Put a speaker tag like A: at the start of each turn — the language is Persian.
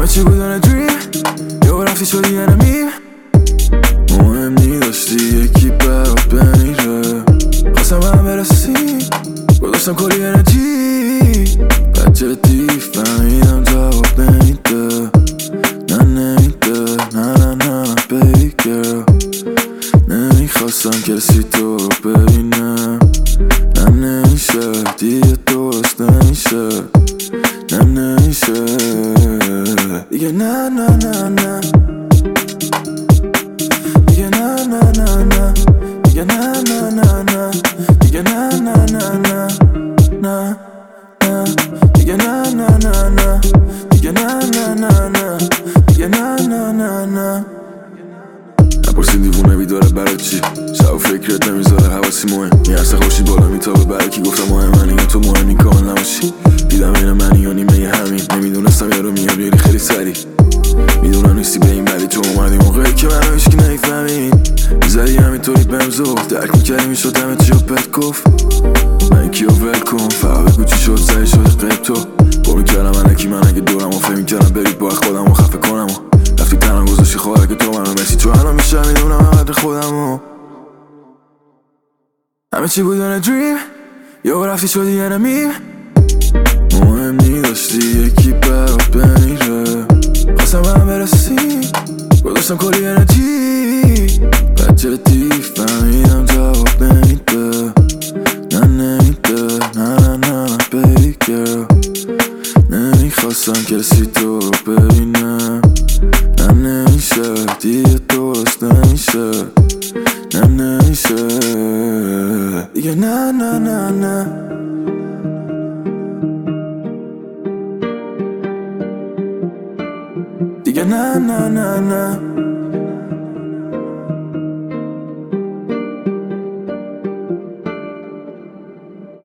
A: چی بودن دریم یه رفتی شدی انمی مهم نی داشتی یکی برات بمیره خواستم هم برسی گذاشتم کلی انرژی بعد جدی فهمیدم جواب نمیده نه نمیده نه baby girl نمیخواستم کسی تو رو ببینه نه نمیشه دیگه درست نمیشه نه نمیشه دیگه نه دیگه نه دیگه نه دیگه نه دیگه نه دیگه نه نپرسین دیوونه بیداره برای چی شب و فکرت نمیذاره حواسی مهم میرسه خوشی بالا میتابه برای کی گفتم مهم منی یا تو مهمی کامل نباشی دیدم این منی یا نیمه همین نمیدونستم یارو میاد یاری خیلی سری میدونم نیستی به این بدی تو اومدی موقعی که منو هیچکی نمیفهمید میزدی همینطوری بهم زور درک میکردی میشد همه چی رو بهت گفت من کیو ول کن فقط بگو چی شد سعی شده قیب تو پر میکردم الکی من اگه دورم و فهم میکردم برید باید خودم رو خفه کنم رفتی تنها گذاشتی خواهر که تو منو مسی تو الان میشه میدونم همه خودم همه چی بود اون دریم یه رفتی شدی انمی مهم نی داشتی یکی برات بمیره خواستم هم برسی گذاشتم کلی انرژی بعد جدی فهمیدم جواب نمیده نه نمیده نه baby girl نمیخواستم کسی تو رو ببینه نه نمیشه دیگه درست نمیشه نه نمیشه دیگه نه دیگه نه